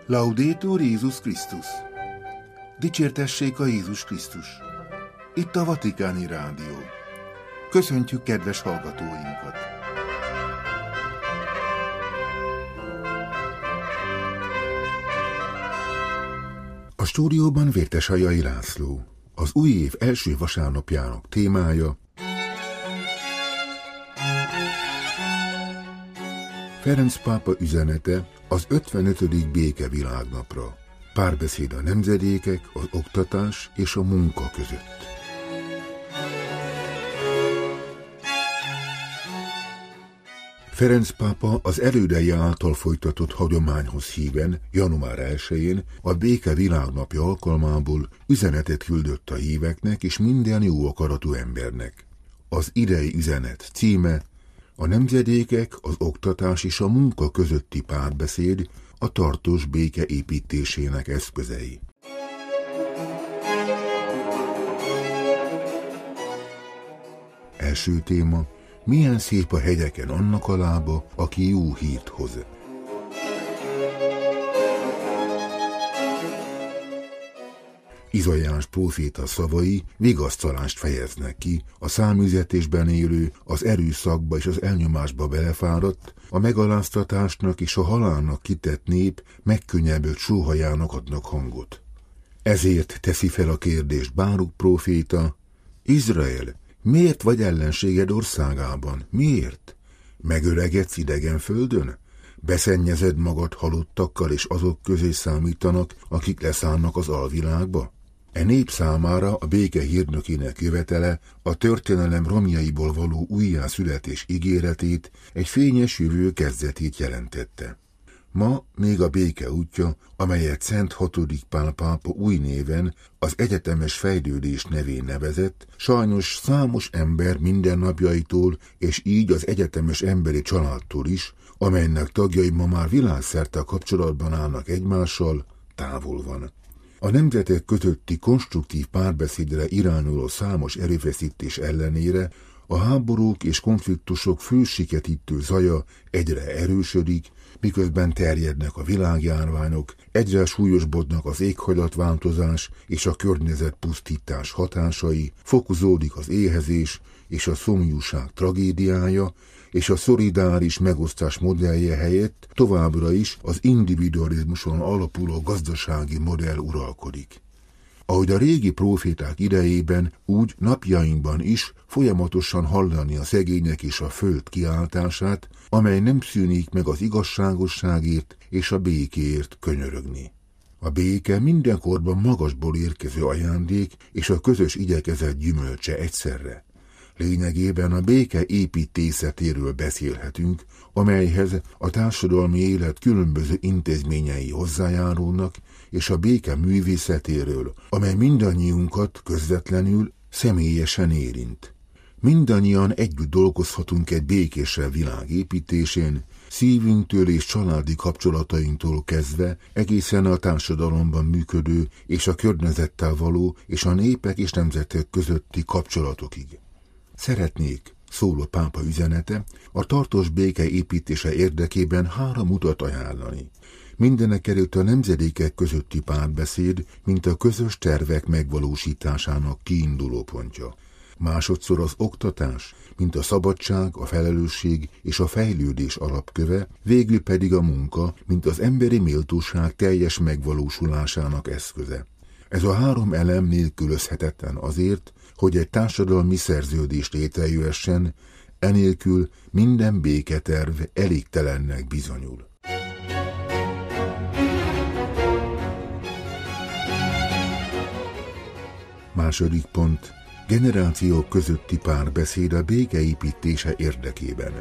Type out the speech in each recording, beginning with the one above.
Laudetur Jézus Krisztus! Dicsértessék a Jézus Krisztus! Itt a Vatikáni Rádió. Köszöntjük kedves hallgatóinkat! A stúdióban Vértesajai László. Az új év első vasárnapjának témája Ferenc pápa üzenete az 55. békevilágnapra. Párbeszéd a nemzedékek, az oktatás és a munka között. Ferenc pápa az elődei által folytatott hagyományhoz híven január 1-én a béke világnapja alkalmából üzenetet küldött a híveknek és minden jó akaratú embernek. Az idei üzenet címe: a nemzedékek, az oktatás és a munka közötti párbeszéd a tartós béke építésének eszközei. Első téma: milyen szép a hegyeken annak a lába, aki jó hírt hoz. Izaiás próféta szavai vigasztalást fejeznek ki a száműzetésben élő, az erőszakba és az elnyomásba belefáradt, a megaláztatásnak és a halálnak kitett nép megkönnyebbült sóhajának adnak hangot. Ezért teszi fel a kérdést Báruk próféta: Izrael, miért vagy ellenséged országában? Miért? Megöregedsz idegen földön? Beszennyezed magad halottakkal, és azok közé számítanak, akik leszállnak az alvilágba? E nép számára a béke hírnökének jövetele a történelem romjaiból való újjászületés ígéretét, egy fényes jövő kezdetét jelentette. Ma még a béke útja, amelyet Szent 6. Pál pápa új néven, az egyetemes fejlődés nevén nevezett, sajnos számos ember mindennapjaitól és így az egyetemes emberi családtól is, amelynek tagjai ma már világszerte kapcsolatban állnak egymással, távol van. A nemzetek közötti konstruktív párbeszédre irányuló számos erőfeszítés ellenére a háborúk és konfliktusok fősiketítő zaja egyre erősödik, miközben terjednek a világjárványok, egyre súlyosbodnak az éghajlatváltozás és a környezetpusztítás hatásai, fokozódik az éhezés és a szomjúság tragédiája, és a szolidáris megosztás modellje helyett továbbra is az individualizmuson alapuló gazdasági modell uralkodik. Ahogy a régi próféták idejében, úgy napjainkban is folyamatosan hallani a szegények és a föld kiáltását, amely nem szűnik meg az igazságosságért és a békéért könyörögni. A béke mindenkorban magasból érkező ajándék és a közös igyekezet gyümölcse egyszerre. Lényegében a béke építészetéről beszélhetünk, amelyhez a társadalmi élet különböző intézményei hozzájárulnak, és a béke művészetéről, amely mindannyiunkat közvetlenül, személyesen érint. Mindannyian együtt dolgozhatunk egy békésebb világ építésén, szívünktől és családi kapcsolatainktól kezdve egészen a társadalomban működő és a környezettel való és a népek és nemzetek közötti kapcsolatokig. Szeretnék, szól a pápa üzenete, a tartós béke építése érdekében 3 utat ajánlani. Mindenekelőtt a nemzedékek közötti párbeszéd, mint a közös tervek megvalósításának kiinduló pontja. Másodszor az oktatás, mint a szabadság, a felelősség és a fejlődés alapköve, végül pedig a munka, mint az emberi méltóság teljes megvalósulásának eszköze. Ez a 3 elem nélkülözhetetlen azért, hogy egy társadalmi szerződés létrejöhessen, enélkül minden béketerv elégtelennek bizonyul. Második pont: generációk közötti párbeszéd a békeépítése érdekében.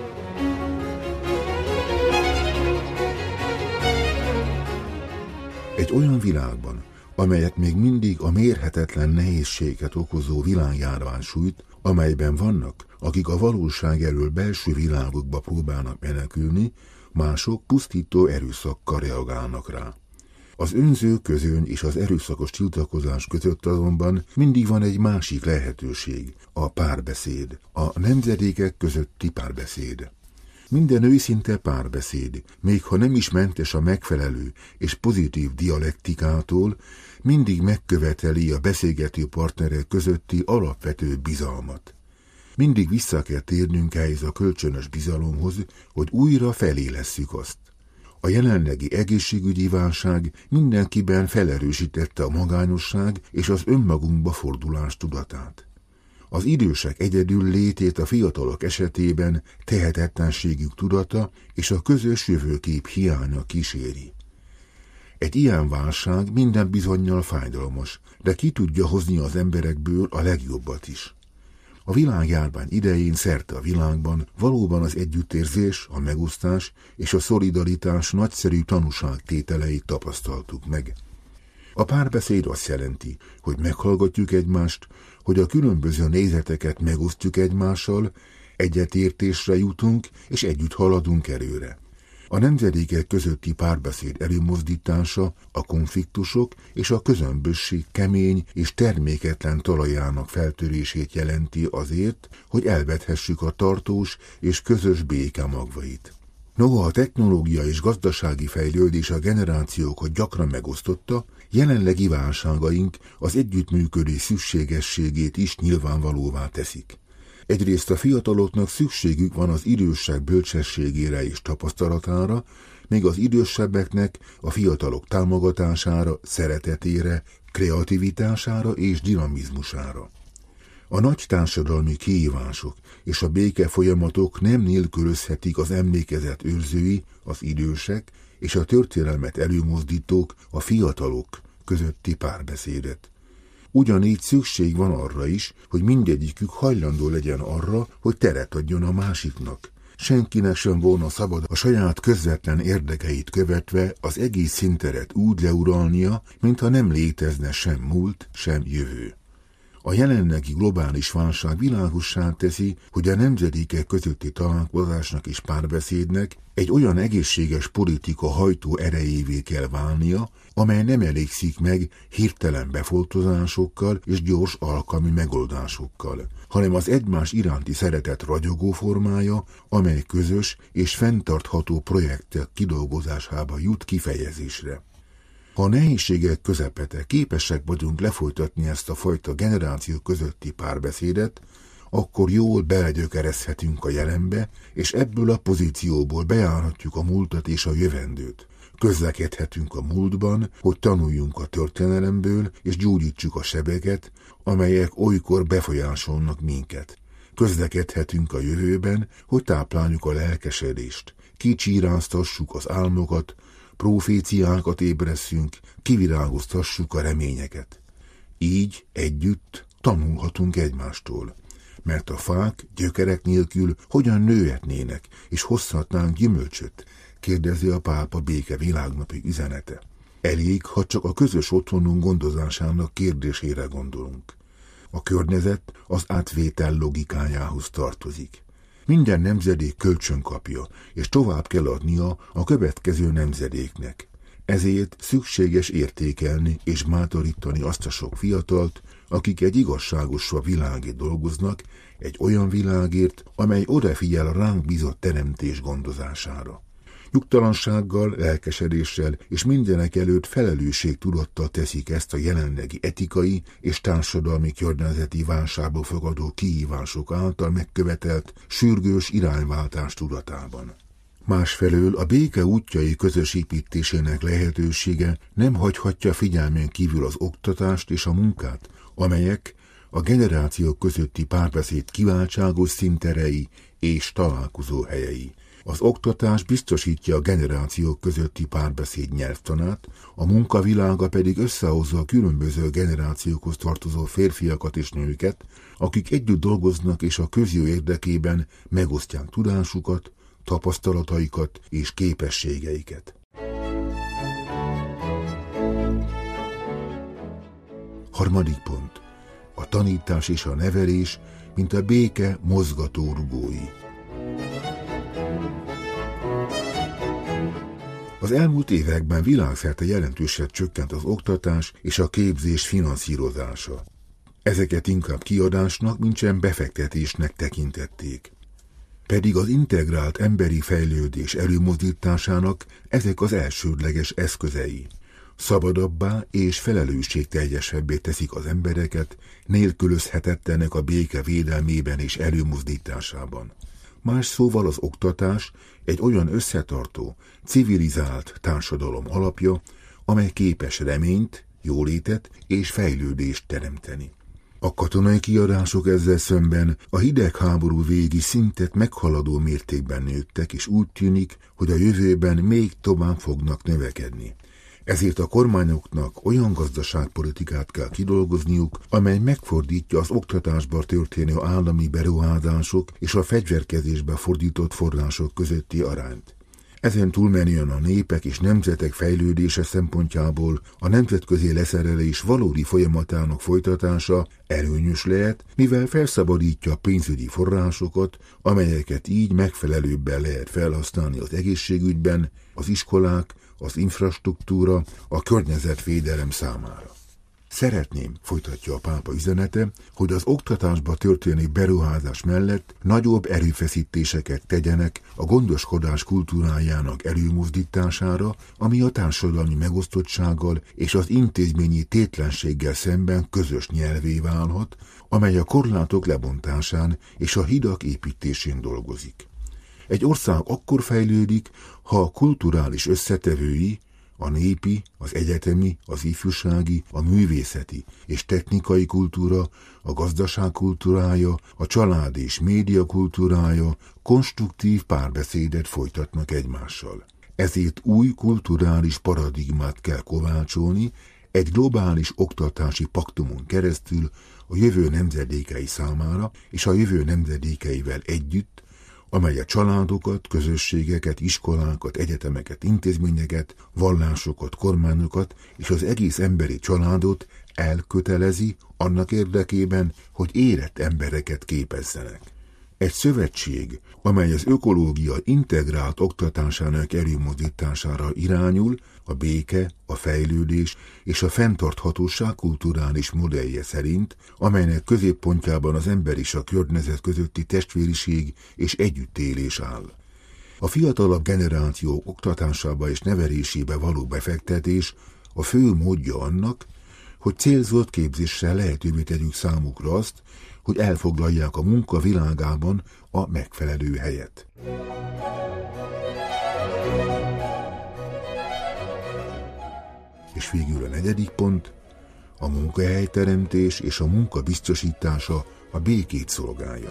Egy olyan világban, amelyet még mindig a mérhetetlen nehézséget okozó világjárvány sújt, amelyben vannak, akik a valóság elől belső világokba próbálnak menekülni, mások pusztító erőszakkal reagálnak rá. Az önző közöny és az erőszakos tiltakozás között azonban mindig van egy másik lehetőség, a párbeszéd, a nemzedékek közötti párbeszéd. Minden őszinte párbeszéd, még ha nem is mentes a megfelelő és pozitív dialektikától, mindig megköveteli a beszélgető partnerek közötti alapvető bizalmat. Mindig vissza kell térnünk ehhez a kölcsönös bizalomhoz, hogy újra felélesszük azt. A jelenlegi egészségügyi válság mindenkiben felerősítette a magányosság és az önmagunkba fordulás tudatát. Az idősek egyedül létét a fiatalok esetében tehetetlenségük tudata és a közös jövőkép hiánya kíséri. Egy ilyen válság minden bizonnyal fájdalmas, de ki tudja hozni az emberekből a legjobbat is. A világjárvány idején szerte a világban valóban az együttérzés, a megosztás és a szolidaritás nagyszerű tanúságtételeit tapasztaltuk meg. A párbeszéd azt jelenti, hogy meghallgatjuk egymást, hogy a különböző nézeteket megosztjuk egymással, egyetértésre jutunk és együtt haladunk előre. A nemzedékek közötti párbeszéd előmozdítása a konfliktusok és a közömbösség kemény és terméketlen talajának feltörését jelenti azért, hogy elvethessük a tartós és közös béke magvait. Noha a technológia és gazdasági fejlődés a generációkat gyakran megosztotta, jelenlegi válságaink az együttműködés szükségességét is nyilvánvalóvá teszik. Egyrészt a fiataloknak szükségük van az idősek bölcsességére és tapasztalatára, míg az idősebbeknek a fiatalok támogatására, szeretetére, kreativitására és dinamizmusára. A nagy társadalmi kihívások és a béke folyamatok nem nélkülözhetik az emlékezet őrzői, az idősek és a történelmet előmozdítók, a fiatalok közötti párbeszédet. Ugyanígy szükség van arra is, hogy mindegyikük hajlandó legyen arra, hogy teret adjon a másiknak. Senkinek sem volna szabad a saját közvetlen érdekeit követve az egész színteret úgy leuralnia, mintha nem létezne sem múlt, sem jövő. A jelenlegi globális válság világossá teszi, hogy a nemzedékek közötti találkozásnak és párbeszédnek egy olyan egészséges politika hajtó erejévé kell válnia, amely nem elégszik meg hirtelen befoltozásokkal és gyors alkalmi megoldásokkal, hanem az egymás iránti szeretet ragyogó formája, amely közös és fenntartható projektek kidolgozásába jut kifejezésre. Ha a nehézségek közepete képesek vagyunk lefolytatni ezt a fajta generáció közötti párbeszédet, akkor jól belegyökerezhetünk a jelenbe, és ebből a pozícióból bejárhatjuk a múltat és a jövendőt. Közlekedhetünk a múltban, hogy tanuljunk a történelemből, és gyógyítsuk a sebeket, amelyek olykor befolyásolnak minket. Közlekedhetünk a jövőben, hogy tápláljuk a lelkesedést, kicsíráztassuk az álmokat, proféciákat ébresszünk, kivirágoztassuk a reményeket. Így együtt tanulhatunk egymástól, mert a fák gyökerek nélkül hogyan nőhetnének és hozhatnánk gyümölcsöt, kérdezi a pápa béke világnapi üzenete. Elég, ha csak a közös otthonunk gondozásának kérdésére gondolunk. A környezet az átvétel logikájához tartozik. Minden nemzedék kölcsön kapja, és tovább kell adnia a következő nemzedéknek. Ezért szükséges értékelni és bátorítani azt a sok fiatalt, akik egy igazságosabb világért dolgoznak, egy olyan világért, amely odafigyel a ránk bízott teremtés gondozására. Nyugtalansággal, lelkesedéssel és mindenek előtt felelősségtudattal teszik ezt a jelenlegi etikai és társadalmi környezeti válságba fogadó kihívások által megkövetelt sürgős irányváltás tudatában. Másfelől a béke útjai közös építésének lehetősége nem hagyhatja figyelmen kívül az oktatást és a munkát, amelyek a generációk közötti párbeszéd kiváltságos színterei és találkozóhelyei. Az oktatás biztosítja a generációk közötti párbeszéd nyelvtanát, a munkavilága pedig összehozza a különböző generációkhoz tartozó férfiakat és nőket, akik együtt dolgoznak és a közjó érdekében megosztják tudásukat, tapasztalataikat és képességeiket. Harmadik pont. A tanítás és a nevelés, mint a béke mozgató rugói. Az elmúlt években világszerte jelentősen csökkent az oktatás és a képzés finanszírozása. Ezeket inkább kiadásnak, mintsem befektetésnek tekintették. Pedig az integrált emberi fejlődés előmozdításának ezek az elsődleges eszközei. Szabadabbá és felelősségteljesebbé teszik az embereket, nélkülözhetetlenek a béke védelmében és előmozdításában. Más szóval az oktatás egy olyan összetartó, civilizált társadalom alapja, amely képes reményt, jólétet és fejlődést teremteni. A katonai kiadások ezzel szemben a hidegháború végi szintet meghaladó mértékben nőttek, és úgy tűnik, hogy a jövőben még tovább fognak növekedni. Ezért a kormányoknak olyan gazdaságpolitikát kell kidolgozniuk, amely megfordítja az oktatásba történő állami beruházások és a fegyverkezésbe fordított források közötti arányt. Ezen túlmenően a népek és nemzetek fejlődése szempontjából a nemzetközi leszerelés valódi folyamatának folytatása előnyös lehet, mivel felszabadítja a pénzügyi forrásokat, amelyeket így megfelelőbben lehet felhasználni az egészségügyben, az iskolák, az infrastruktúra, a környezetvédelem számára. Szeretném, folytatja a pápa üzenete, hogy az oktatásba történő beruházás mellett nagyobb erőfeszítéseket tegyenek a gondoskodás kultúrájának előmozdítására, ami a társadalmi megosztottsággal és az intézményi tétlenséggel szemben közös nyelvé válhat, amely a korlátok lebontásán és a hidak építésén dolgozik. Egy ország akkor fejlődik, ha a kulturális összetevői, a népi, az egyetemi, az ifjúsági, a művészeti és technikai kultúra, a gazdaság kultúrája, a család és média kultúrája konstruktív párbeszédet folytatnak egymással. Ezért új kulturális paradigmát kell kovácsolni, egy globális oktatási paktumon keresztül a jövő nemzedékei számára és a jövő nemzedékeivel együtt, amely a családokat, közösségeket, iskolákat, egyetemeket, intézményeket, vallásokat, kormányokat és az egész emberi családot elkötelezi annak érdekében, hogy érett embereket képezzenek. Egy szövetség, amely az ökológia integrált oktatásának előmozdítására irányul, a béke, a fejlődés és a fenntarthatóság kulturális modellje szerint, amelynek középpontjában az ember és a környezet közötti testvériség és együttélés áll. A fiatalabb generációk oktatásába és nevelésébe való befektetés a fő módja annak, hogy célzott képzéssel lehetővé tegyük számukra azt, hogy elfoglalják a munka világában a megfelelő helyet. És végül a 4. pont, a munkahelyteremtés és a munka biztosítása a békét szolgálja.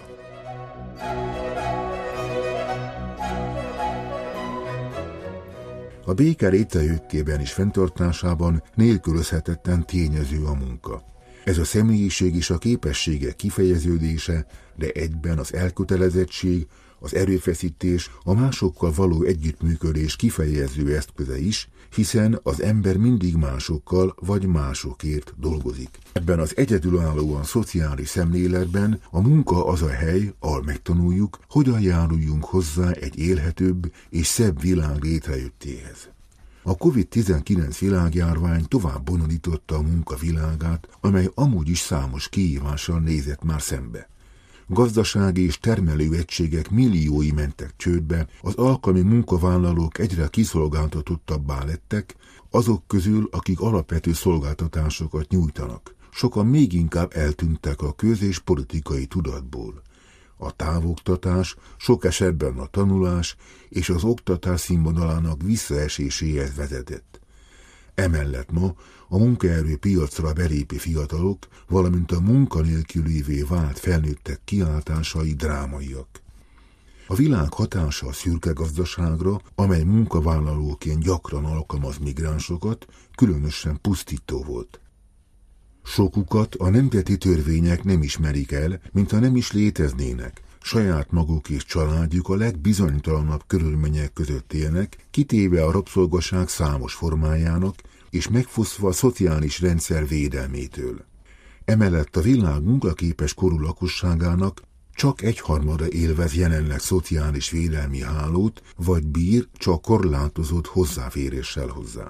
A béke létrejöttében és fenntartásában nélkülözhetetlen tényező a munka. Ez a személyiség és a képességek kifejeződése, de egyben az elkötelezettség, az erőfeszítés, a másokkal való együttműködés kifejező eszköze is, hiszen az ember mindig másokkal vagy másokért dolgozik. Ebben az egyedülállóan szociális szemléletben a munka az a hely, ahol megtanuljuk, hogyan járuljunk hozzá egy élhetőbb és szebb világ létrejöttéhez. A COVID-19 világjárvány tovább bonyolította a munka világát, amely amúgy is számos kihívással nézett már szembe. Gazdasági és termelő egységek milliói mentek csődbe, az alkalmi munkavállalók egyre kiszolgáltatottabbá lettek, azok közül, akik alapvető szolgáltatásokat nyújtanak. Sokan még inkább eltűntek a köz- és politikai tudatból. A távoktatás, sok esetben a tanulás és az oktatás színvonalának visszaeséséhez vezetett. Emellett ma a munkaerőpiacra belépő fiatalok, valamint a munkanélkülivé vált felnőttek kiáltásai drámaiak. A világ hatása a szürke gazdaságra, amely munkavállalóként gyakran alkalmaz migránsokat, különösen pusztító volt. Sokukat a nemzeti törvények nem ismerik el, mintha nem is léteznének. Saját maguk és családjuk a legbizonytalanabb körülmények között élnek, kitéve a rabszolgaság számos formájának, és megfosztva a szociális rendszer védelmétől. Emellett a világ munkaképes korú lakosságának csak 1/3 élvez jelenleg szociális védelmi hálót, vagy bír csak korlátozott hozzáféréssel hozzá.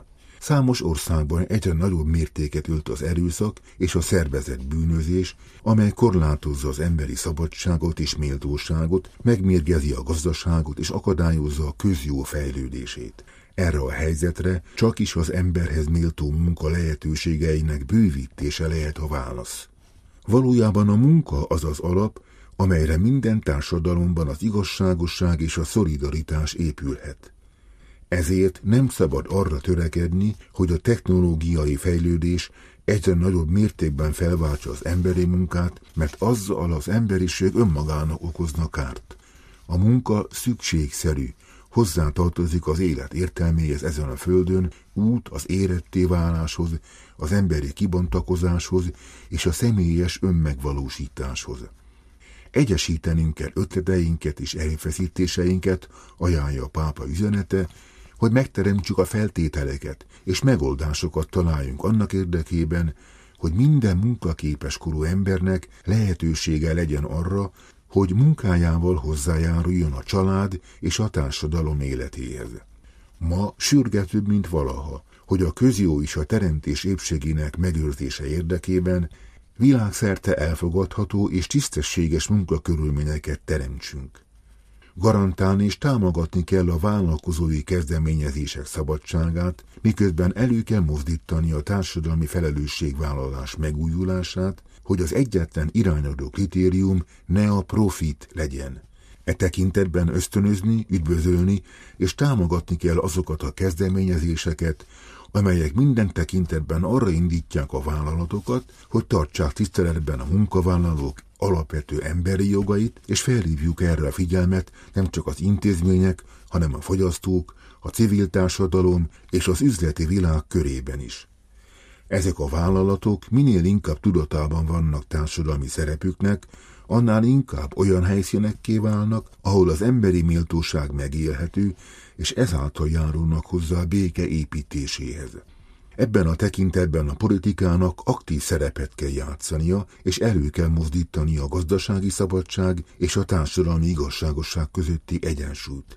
Számos országban egyre nagyobb mértéket ölt az erőszak és a szervezett bűnözés, amely korlátozza az emberi szabadságot és méltóságot, megmérgezi a gazdaságot és akadályozza a közjó fejlődését. Erre a helyzetre csak is az emberhez méltó munka lehetőségeinek bővítése lehet a válasz. Valójában a munka az az alap, amelyre minden társadalomban az igazságosság és a szolidaritás épülhet. Ezért nem szabad arra törekedni, hogy a technológiai fejlődés egyre nagyobb mértékben felváltsa az emberi munkát, mert azzal az emberiség önmagának okozna kárt. A munka szükségszerű, hozzátartozik az élet értelméhez ezen a földön, út az éretté váláshoz, az emberi kibontakozáshoz és a személyes önmegvalósításhoz. Egyesítenünk kell ötleteinket és erőfeszítéseinket, ajánlja a pápa üzenete, hogy megteremtsük a feltételeket és megoldásokat találjunk annak érdekében, hogy minden munkaképes korú embernek lehetősége legyen arra, hogy munkájával hozzájáruljon a család és a társadalom életéhez. Ma sürgetőbb, mint valaha, hogy a közjó és a teremtés épségének megőrzése érdekében világszerte elfogadható és tisztességes munkakörülményeket teremtsünk. Garantálni és támogatni kell a vállalkozói kezdeményezések szabadságát, miközben elő kell mozdítani a társadalmi felelősségvállalás megújulását, hogy az egyetlen irányadó kritérium ne a profit legyen. E tekintetben ösztönözni, üdvözölni és támogatni kell azokat a kezdeményezéseket, amelyek minden tekintetben arra indítják a vállalatokat, hogy tartsák tiszteletben a munkavállalók alapvető emberi jogait, és felhívjuk erre a figyelmet nem csak az intézmények, hanem a fogyasztók, a civil társadalom és az üzleti világ körében is. Ezek a vállalatok minél inkább tudatában vannak társadalmi szerepüknek, annál inkább olyan helyszínekké válnak, ahol az emberi méltóság megélhető, és ezáltal járulnak hozzá a béke építéséhez. Ebben a tekintetben a politikának aktív szerepet kell játszania, és elő kell mozdítani a gazdasági szabadság és a társadalmi igazságosság közötti egyensúlyt.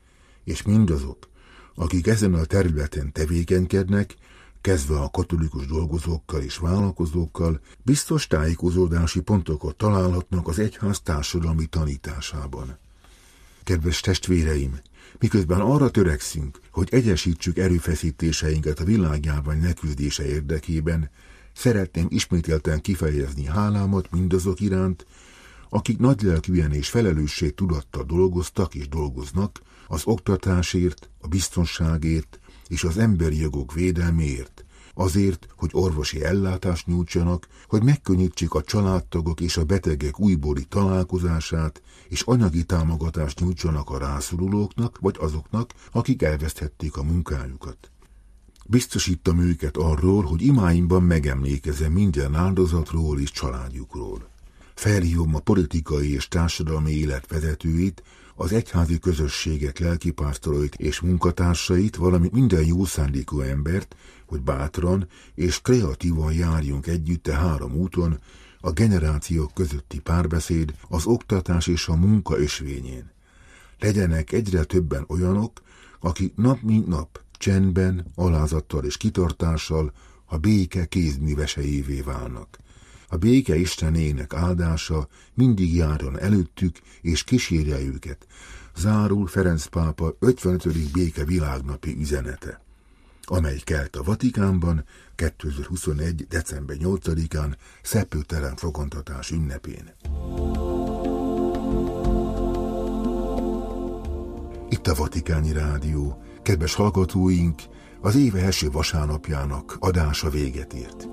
És mindazok, akik ezen a területen tevékenykednek, kezdve a katolikus dolgozókkal és vállalkozókkal, biztos tájékozódási pontokat találhatnak az egyház társadalmi tanításában. Kedves testvéreim, miközben arra törekszünk, hogy egyesítsük erőfeszítéseinket a világjárvány leküzdése érdekében, szeretném ismételten kifejezni hálámat mindazok iránt, akik nagylelkűen és felelősségtudattal dolgoztak és dolgoznak az oktatásért, a biztonságért és az emberi jogok védelméért, azért, hogy orvosi ellátást nyújtsanak, hogy megkönnyítsék a családtagok és a betegek újbóli találkozását, és anyagi támogatást nyújtsanak a rászorulóknak vagy azoknak, akik elveszthették a munkájukat. Biztosítom őket arról, hogy imáimban megemlékezem minden áldozatról és családjukról. Felhívom a politikai és társadalmi élet vezetőit, az egyházi közösségek lelkipásztorait és munkatársait, valamint minden jó szándékú embert, hogy bátran és kreatívan járjunk együtt a három úton, a generációk közötti párbeszéd, az oktatás és a munka ösvényén. Legyenek egyre többen olyanok, akik nap mint nap csendben, alázattal és kitartással a béke kézműveseivé válnak. A béke Istenének áldása mindig járjon előttük és kísérje őket, zárul Ferenc pápa 55. béke világnapi üzenete, amely kelt a Vatikánban 2021. december 8-án szepőtelen fogantatás ünnepén. Itt a Vatikáni Rádió. Kedves hallgatóink, az év első vasárnapjának adása véget ért.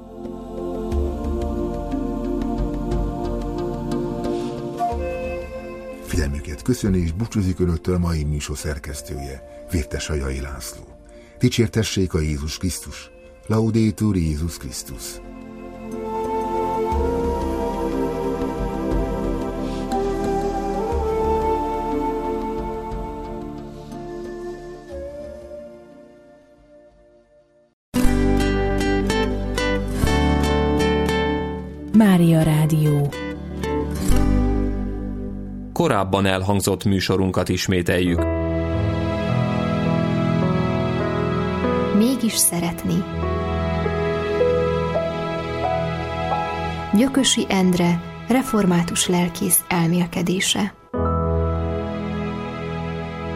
Figyelmüket köszöni és búcsúzik önöktől a mai műsor szerkesztője, Vértes Ajai László. Dicsértessék a Jézus Krisztus! Laudetur Jézus Krisztus! Mária Rádió. Korábban elhangzott műsorunkat ismételjük. Mi mégis szeretni. Gyökösi Endre református lelkész elmélkedése.